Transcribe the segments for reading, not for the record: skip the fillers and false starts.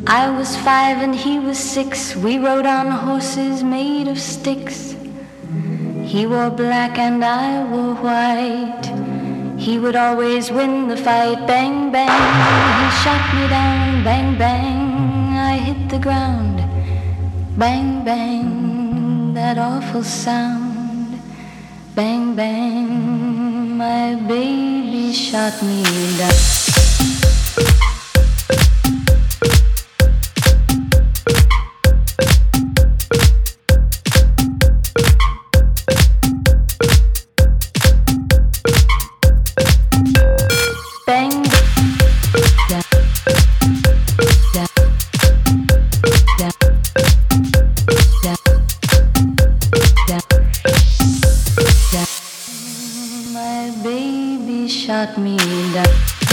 I was 5 and he was 6. We rode on horses made of sticks. He wore black and I wore white. He would always win the fight. Bang, bang, he shot me down. Bang, bang, I hit the ground. Bang, bang, that awful sound. Bang, bang, my baby shot me down. Shot me down.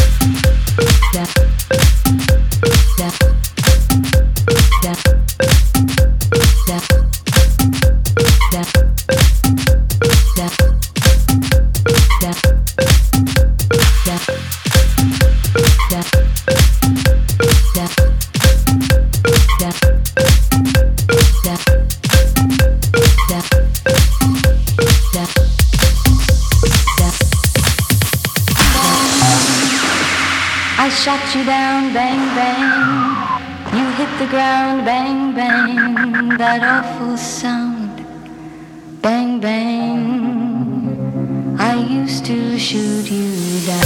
I shot you down, bang, bang. You hit the ground, bang, bang. That awful sound, bang, bang. I used to shoot you down.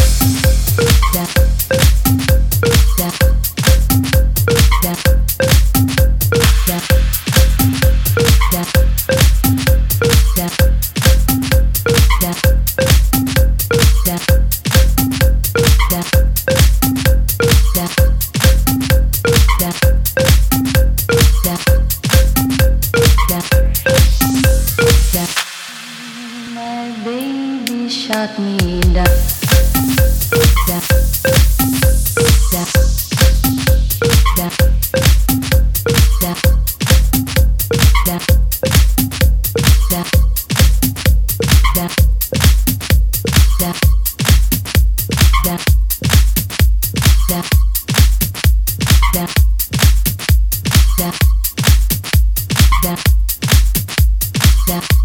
My baby shot me down. Yeah.